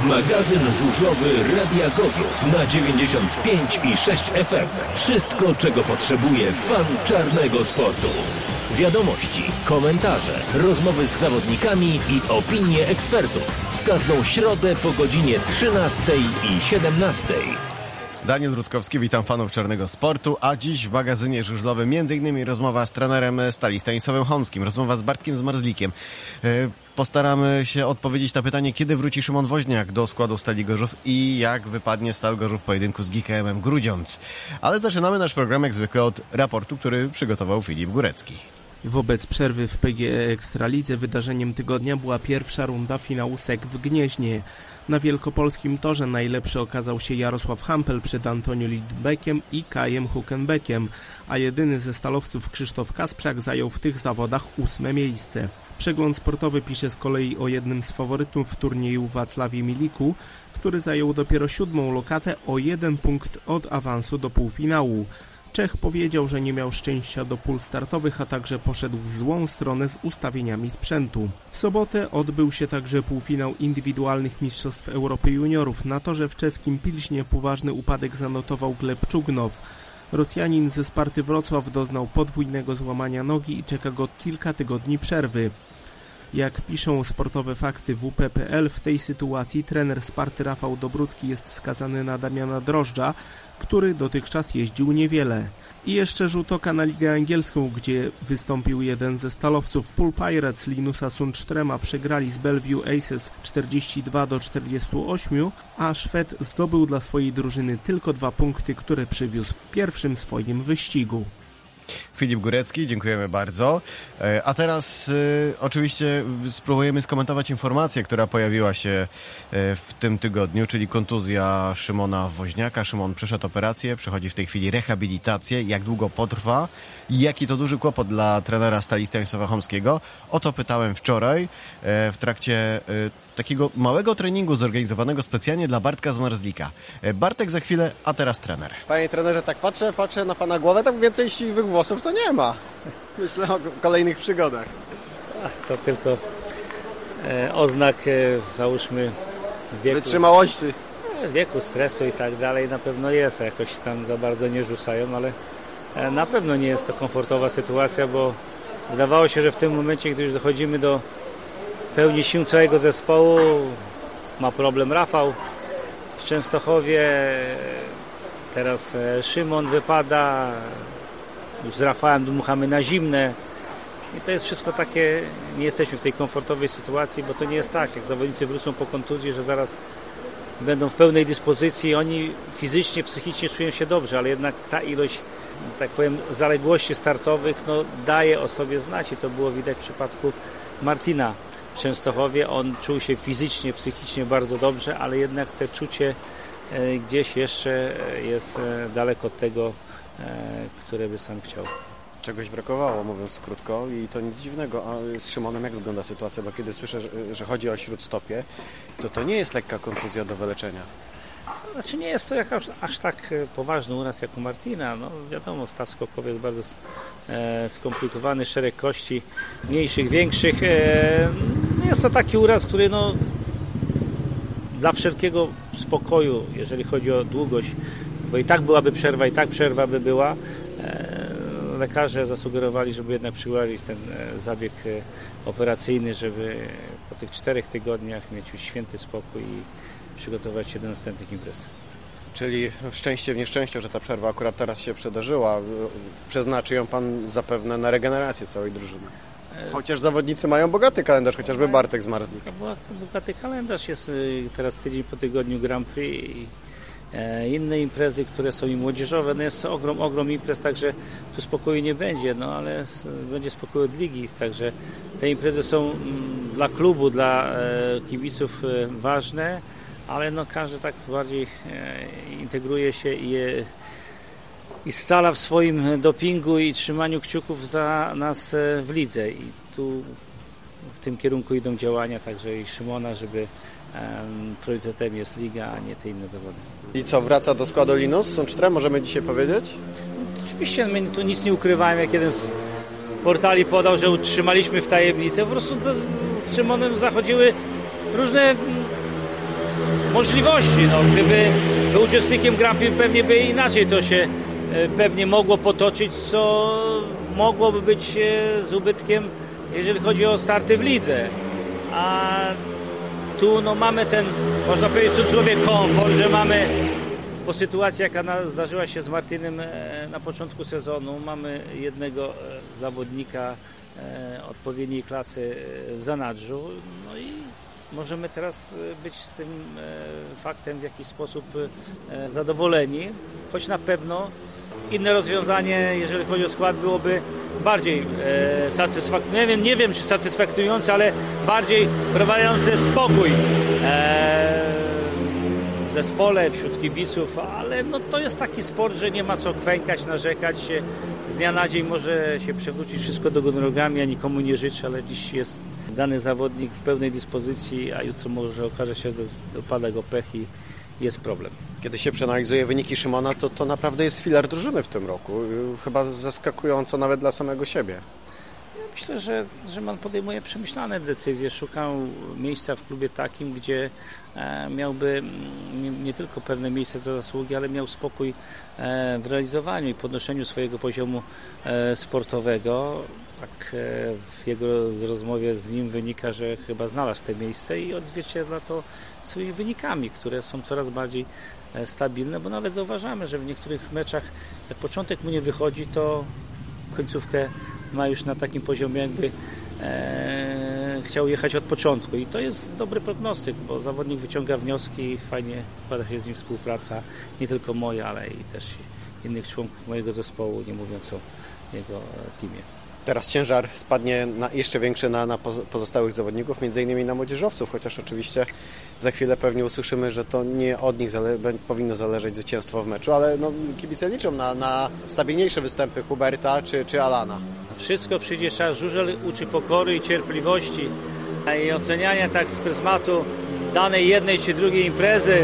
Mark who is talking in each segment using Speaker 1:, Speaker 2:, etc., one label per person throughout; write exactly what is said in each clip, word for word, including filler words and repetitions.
Speaker 1: Magazyn żużlowy Radia Gorzów na dziewięćdziesiąt pięć i sześć F M. Wszystko, czego potrzebuje fan czarnego sportu. Wiadomości, komentarze, rozmowy z zawodnikami i opinie ekspertów. W każdą środę po godzinie trzynastej i siedemnastej.
Speaker 2: Daniel Rutkowski, witam fanów czarnego sportu, a dziś w magazynie żużlowym między innymi rozmowa z trenerem Stali, Stanisławem Chomskim, rozmowa z Bartkiem Zmarzlikiem. Postaramy się odpowiedzieć na pytanie, kiedy wróci Szymon Woźniak do składu Stali Gorzów i jak wypadnie Stal Gorzów w pojedynku z G K M-em Grudziądz. Ale zaczynamy nasz program jak zwykle od raportu, który przygotował Filip Górecki.
Speaker 3: Wobec przerwy w P G E Ekstralidze wydarzeniem tygodnia była pierwsza runda finału S E K w Gnieźnie. Na wielkopolskim torze najlepszy okazał się Jarosław Hampel przed Antonio Lidbeckiem i Kajem Hukenbeckiem, a jedyny ze stalowców Krzysztof Kasprzak zajął w tych zawodach ósme miejsce. Przegląd sportowy pisze z kolei o jednym z faworytów w turnieju Wacławie Miliku, który zajął dopiero siódmą lokatę o jeden punkt od awansu do półfinału. Czech powiedział, że nie miał szczęścia do pól startowych, a także poszedł w złą stronę z ustawieniami sprzętu. W sobotę odbył się także półfinał indywidualnych Mistrzostw Europy Juniorów. Na torze w czeskim Pilśnie poważny upadek zanotował Gleb Czugnow. Rosjanin ze Sparty Wrocław doznał podwójnego złamania nogi i czeka go kilka tygodni przerwy. Jak piszą sportowe fakty W P kropka P L, w tej sytuacji trener Sparty Rafał Dobrucki jest skazany na Damiana Drożdża, który dotychczas jeździł niewiele. I jeszcze rzut oka na Ligę Angielską, gdzie wystąpił jeden ze stalowców. Pool Pirates Linusa Sundströma przegrali z Bellevue Aces czterdzieści dwa do czterdziestu ośmiu, a Szwed zdobył dla swojej drużyny tylko dwa punkty, które przywiózł w pierwszym swoim wyścigu.
Speaker 2: Filip Górecki, dziękujemy bardzo. A teraz y, oczywiście spróbujemy skomentować informację, która pojawiła się y, w tym tygodniu, czyli kontuzja Szymona Woźniaka. Szymon przeszedł operację, przechodzi w tej chwili rehabilitację. Jak długo potrwa i jaki to duży kłopot dla trenera Stali Stanisława Chomskiego? O to pytałem wczoraj y, w trakcie y, takiego małego treningu zorganizowanego specjalnie dla Bartka Zmarzlika. Bartek za chwilę, a teraz trener.
Speaker 4: Panie trenerze, tak patrzę, patrzę na pana głowę, tak więcej siwych włosów to nie ma. Myślę o kolejnych przygodach.
Speaker 5: Ach, to tylko e, oznak, e, załóżmy, wieku.
Speaker 4: Wytrzymałości.
Speaker 5: E, wieku, stresu i tak dalej na pewno jest. Jakoś tam za bardzo nie rzucają, ale e, na pewno nie jest to komfortowa sytuacja, bo wydawało się, że w tym momencie, gdy już dochodzimy do pełni sił całego zespołu, ma problem Rafał w Częstochowie, teraz Szymon wypada, już z Rafałem dmuchamy na zimne i to jest wszystko takie, nie jesteśmy w tej komfortowej sytuacji, bo to nie jest tak, jak zawodnicy wrócą po kontuzji, że zaraz będą w pełnej dyspozycji, oni fizycznie, psychicznie czują się dobrze, ale jednak ta ilość, tak powiem, zaległości startowych no, daje o sobie znać i to było widać w przypadku Martina w Częstochowie. On czuł się fizycznie, psychicznie bardzo dobrze, ale jednak te czucie e, gdzieś jeszcze jest e, daleko od tego, e, które by sam chciał.
Speaker 4: Czegoś brakowało, mówiąc krótko, i to nic dziwnego. A z Szymonem jak wygląda sytuacja? Bo kiedy słyszę, że, że chodzi o śródstopie, to to nie jest lekka kontuzja do wyleczenia.
Speaker 5: Znaczy nie jest to jakaś aż tak poważny uraz jak u Martina. No wiadomo, staw skokowy jest bardzo e, skomplikowany, szereg kości mniejszych, większych. E, jest to taki uraz, który no dla wszelkiego spokoju, jeżeli chodzi o długość, bo i tak byłaby przerwa, i tak przerwa by była, e, lekarze zasugerowali, żeby jednak przyłożyć ten e, zabieg e, operacyjny, żeby po tych czterech tygodniach mieć już święty spokój i przygotować się do następnych imprez.
Speaker 4: Czyli szczęście w nieszczęściu, że ta przerwa akurat teraz się przydarzyła. Przeznaczy ją pan zapewne na regenerację całej drużyny. Chociaż zawodnicy mają bogaty kalendarz, chociażby Bartek Zmarzlik.
Speaker 5: Bogaty kalendarz jest teraz tydzień po tygodniu Grand Prix i inne imprezy, które są i młodzieżowe. No jest ogrom, ogrom imprez, także tu spokoju nie będzie, no ale będzie spokój od ligi, także te imprezy są dla klubu, dla kibiców ważne, ale no każdy tak bardziej integruje się i, i stala w swoim dopingu i trzymaniu kciuków za nas w lidze i tu w tym kierunku idą działania także i Szymona, żeby um, priorytetem jest liga, a nie te inne zawody.
Speaker 4: I co, wraca do składu Linus Sundström, możemy dzisiaj powiedzieć?
Speaker 5: Oczywiście my tu nic nie ukrywałem, jak jeden z portali podał, że utrzymaliśmy w tajemnicy. Po prostu z Szymonem zachodziły różne możliwości. No, gdyby był uczestnikiem Grand Prix, pewnie by inaczej to się pewnie mogło potoczyć, co mogłoby być z ubytkiem, jeżeli chodzi o starty w lidze. A tu no, mamy ten, można powiedzieć w cudzysłowie, komfort, że mamy po sytuacji, jaka na, zdarzyła się z Martinem na początku sezonu, mamy jednego zawodnika odpowiedniej klasy w zanadrzu, no i możemy teraz być z tym faktem w jakiś sposób zadowoleni, choć na pewno inne rozwiązanie, jeżeli chodzi o skład, byłoby bardziej e, satysfakcjonujące, nie wiem, nie wiem czy satysfakcjonujące, ale bardziej wprowadzające w spokój e, w zespole, wśród kibiców, ale no, to jest taki sport, że nie ma co kwękać, narzekać się. Z dnia na dzień może się przewrócić wszystko do góry nogami, ja nikomu nie życzę, ale dziś jest dany zawodnik w pełnej dyspozycji, a jutro może okaże się, że dopada go pech i jest problem.
Speaker 4: Kiedy się przeanalizuje wyniki Szymona, to to naprawdę jest filar drużyny w tym roku. Chyba zaskakująco nawet dla samego siebie.
Speaker 5: Ja myślę, że Szymon podejmuje przemyślane decyzje. Szukał miejsca w klubie takim, gdzie miałby nie, nie tylko pewne miejsce za zasługi, ale miał spokój w realizowaniu i podnoszeniu swojego poziomu sportowego. Tak w jego rozmowie z nim wynika, że chyba znalazł te miejsce i odzwierciedla to swoimi wynikami, które są coraz bardziej stabilne, bo nawet zauważamy, że w niektórych meczach, jak początek mu nie wychodzi, to końcówkę ma już na takim poziomie, jakby e, chciał jechać od początku i to jest dobry prognostyk, bo zawodnik wyciąga wnioski i fajnie składa się z nim współpraca, nie tylko moja, ale i też innych członków mojego zespołu, nie mówiąc o jego teamie.
Speaker 4: Teraz ciężar spadnie na, jeszcze większy na, na pozostałych zawodników, między innymi na młodzieżowców, chociaż oczywiście za chwilę pewnie usłyszymy, że to nie od nich zale powinno zależeć zwycięstwo w meczu, ale no, kibice liczą na, na stabilniejsze występy Huberta czy, czy Alana.
Speaker 5: Wszystko przyjdzie czas, żużel uczy pokory i cierpliwości i oceniania tak z pryzmatu danej jednej czy drugiej imprezy.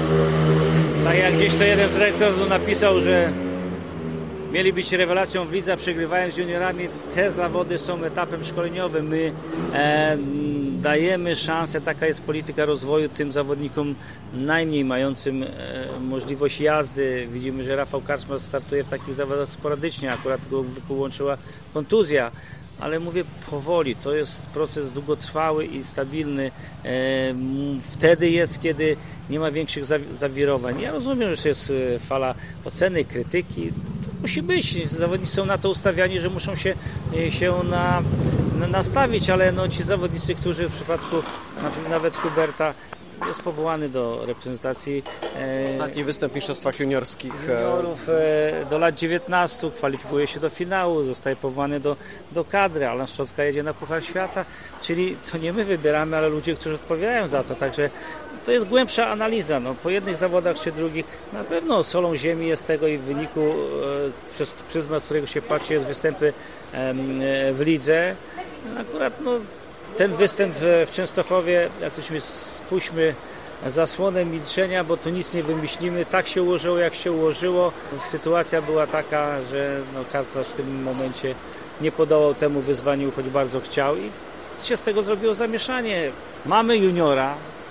Speaker 5: Tak jak gdzieś to jeden z dyrektorów napisał, że mieli być rewelacją w lidze, przegrywając z juniorami. Te zawody są etapem szkoleniowym. My e, dajemy szansę, taka jest polityka rozwoju tym zawodnikom najmniej mającym e, możliwość jazdy. Widzimy, że Rafał Karczma startuje w takich zawodach sporadycznie, akurat go wyłączyła kontuzja. Ale mówię powoli, to jest proces długotrwały i stabilny. E, wtedy jest, kiedy nie ma większych zawirowań. Ja rozumiem, że jest fala oceny, krytyki. To musi być. Zawodnicy są na to ustawiani, że muszą się, się na, na, nastawić, ale no, ci zawodnicy, którzy w przypadku nawet Huberta jest powołany do reprezentacji.
Speaker 4: Ostatni występ w mistrzostwach juniorskich.
Speaker 5: Juniorów do lat dziewiętnastu, kwalifikuje się do finału, zostaje powołany do, do kadry. Alan Szczotka jedzie na Puchar Świata, czyli to nie my wybieramy, ale ludzie, którzy odpowiadają za to. Także to jest głębsza analiza. No, po jednych zawodach czy drugich na pewno solą ziemi jest tego i w wyniku, e, przez pryzmat, którego się patrzy, jest występy e, w lidze. Akurat no, ten występ w, w Częstochowie, jak to się spuśćmy zasłonę milczenia, bo tu nic nie wymyślimy. Tak się ułożyło, jak się ułożyło. Sytuacja była taka, że no, Karczmarz w tym momencie nie podołał temu wyzwaniu, choć bardzo chciał i się z tego zrobiło zamieszanie. Mamy juniora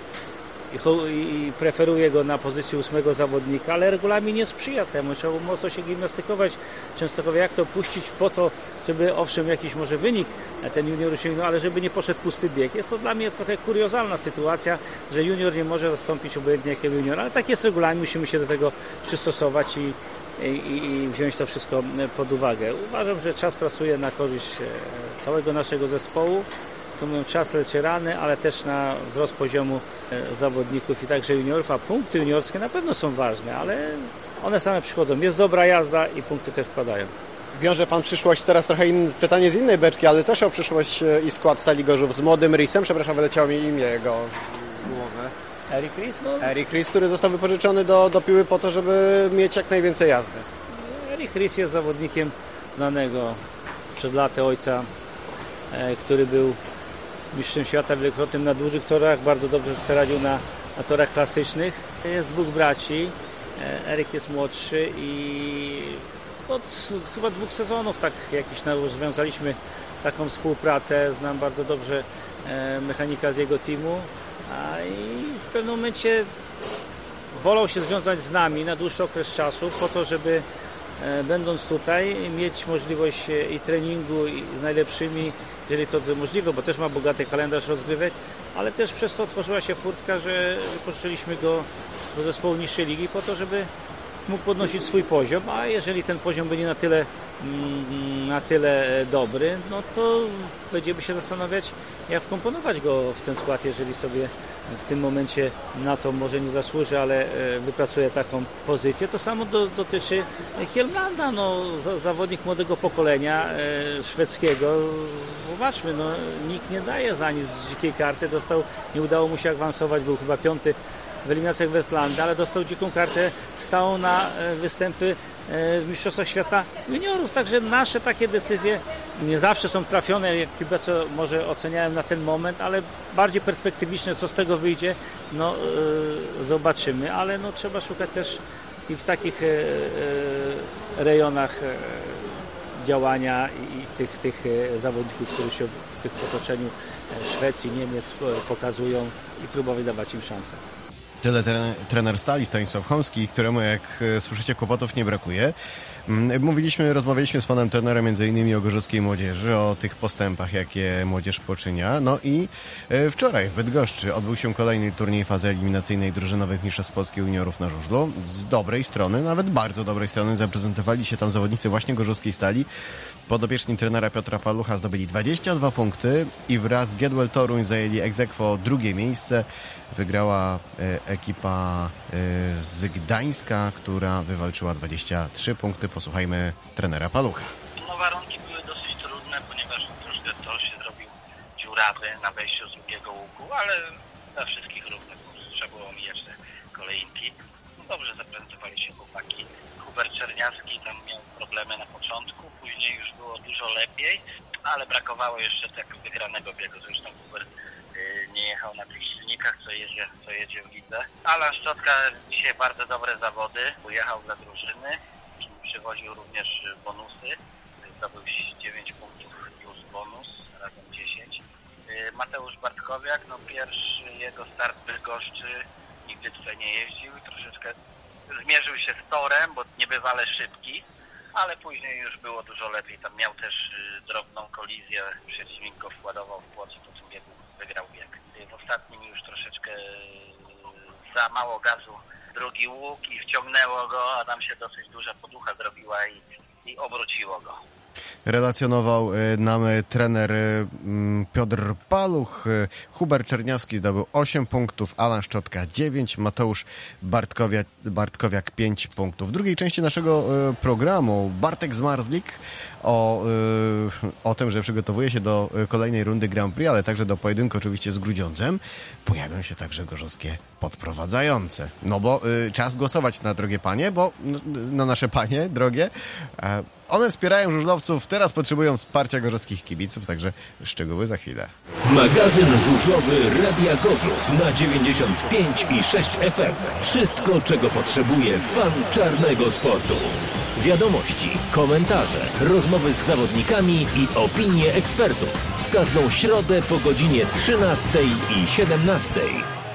Speaker 5: i, i preferuje go na pozycji ósmego zawodnika, ale regulamin nie sprzyja temu. Trzeba mocno się gimnastykować Częstochowie, jak to puścić po to, żeby owszem jakiś może wynik ten junior osiągnął, ale żeby nie poszedł pusty bieg. Jest to dla mnie trochę kuriozalna sytuacja, że junior nie może zastąpić obojętnie jakiego juniora, ale tak jest regulamin, musimy się do tego przystosować i, i, i wziąć to wszystko pod uwagę. Uważam, że czas pracuje na korzyść całego naszego zespołu. To mówią, czas leczy rany, ale też na wzrost poziomu zawodników i także juniorów, a punkty juniorskie na pewno są ważne, ale one same przychodzą. Jest dobra jazda i punkty też wpadają.
Speaker 4: Wiąże Pan przyszłość, teraz trochę in, pytanie z innej beczki, ale też o przyszłość i skład Stali Gorzów z młodym Rysem, przepraszam, wyleciało mi imię jego z głowy.
Speaker 5: Eric Rys? No.
Speaker 4: Eric Rys, który został wypożyczony do, do Piły po to, żeby mieć jak najwięcej jazdy.
Speaker 5: Eric Rys jest zawodnikiem znanego przed laty ojca, e, który był mistrzem świata wielokrotnym na dużych torach, bardzo dobrze sobie radził na, na torach klasycznych. Jest dwóch braci, Eryk jest młodszy i od chyba dwóch sezonów tak jakiś rozwiązaliśmy taką współpracę. Znam bardzo dobrze mechanika z jego teamu, a i w pewnym momencie wolał się związać z nami na dłuższy okres czasu po to, żeby będąc tutaj mieć możliwość i treningu i z najlepszymi, jeżeli to możliwe, bo też ma bogaty kalendarz rozgrywek, ale też przez to otworzyła się furtka, że pożyczyliśmy go do zespołu niższej ligi po to, żeby mógł podnosić swój poziom, a jeżeli ten poziom będzie na tyle, na tyle dobry, no to będziemy się zastanawiać, jak wkomponować go w ten skład, jeżeli sobie w tym momencie na to może nie zasłuży, ale wypracuje taką pozycję. To samo do, dotyczy Hjelmlanda, no, za, zawodnik młodego pokolenia e, szwedzkiego. Zobaczmy, no, nikt nie daje za nic z dzikiej karty. Dostał, nie udało mu się awansować, był chyba piąty w eliminacjach Westlanda, ale dostał dziką kartę stałą na występy w Mistrzostwach Świata Juniorów. Także nasze takie decyzje nie zawsze są trafione, jak kibice może oceniałem na ten moment, ale bardziej perspektywiczne, co z tego wyjdzie, no yy, zobaczymy, ale no trzeba szukać też i w takich yy, rejonach yy, działania i tych, tych zawodników, którzy się w tych otoczeniu Szwecji, Niemiec pokazują i próbować dawać im szansę.
Speaker 2: Tyle trener, trener Stali Stanisław Chomski, któremu, jak słyszycie, kłopotów nie brakuje. Mówiliśmy, rozmawialiśmy z panem trenerem między innymi o gorzowskiej młodzieży, o tych postępach, jakie młodzież poczynia. No i wczoraj w Bydgoszczy odbył się kolejny turniej fazy eliminacyjnej drużynowych mistrzostw Polski juniorów na żużlu. Z dobrej strony, nawet bardzo dobrej strony, zaprezentowali się tam zawodnicy właśnie gorzowskiej Stali. Podopieczni trenera Piotra Palucha zdobyli dwadzieścia dwa punkty i wraz z Giedwell Toruń zajęli ex aequo drugie miejsce. Wygrała e, ekipa e, z Gdańska, która wywalczyła dwadzieścia trzy punkty. Posłuchajmy trenera Palucha.
Speaker 6: No, warunki były dosyć trudne, ponieważ troszkę to się zrobił dziurawy na wejściu z drugiego łuku, ale dla wszystkich równych trzeba było omijać te kolejnki. No, dobrze zaprezentowali się chłopaki. Hubert Czerniawski tam miał problemy na początku, później już było dużo lepiej, ale brakowało jeszcze tak wygranego biegu. Zresztą Hubert yy, nie jechał na tych silnikach, co jedzie, co jedzie w lidze. Alan Szczotka dzisiaj bardzo dobre zawody, ujechał dla drużyny, przywoził również bonusy, zdobył dziewięć punktów plus bonus, razem dziesięć. Yy, Mateusz Bartkowiak, no pierwszy jego start w Bydgoszczy, nigdy tutaj nie jeździł i troszeczkę zmierzył się z torem, bo niebywale szybki, ale później już było dużo lepiej. Tam miał też y, drobną kolizję, przeciwnik go wkładował w płot i po tym biegu wygrał bieg. W ostatnim już troszeczkę y, za mało gazu drugi łuk i wciągnęło go, a tam się dosyć duża poducha zrobiła i, i obróciło go.
Speaker 2: Relacjonował nam trener Piotr Paluch. Hubert Czerniawski zdobył osiem punktów, Alan Szczotka dziewięć, Mateusz Bartkowiak, Bartkowiak pięć punktów. W drugiej części naszego programu Bartek Zmarzlik o, o tym, że przygotowuje się do kolejnej rundy Grand Prix, ale także do pojedynku oczywiście z Grudziądzem. Pojawią się także gorzowskie podprowadzające. No bo y, czas głosować na drogie panie, bo na nasze panie drogie. E, one wspierają żużlowców, teraz potrzebują wsparcia gorzowskich kibiców, także szczegóły za chwilę.
Speaker 1: Magazyn żużlowy Radia Gorzów na dziewięćdziesiąt pięć i sześć F M. Wszystko, czego potrzebuje fan czarnego sportu. Wiadomości, komentarze, rozmowy z zawodnikami i opinie ekspertów. W każdą środę po godzinie trzynastej i siedemnastej.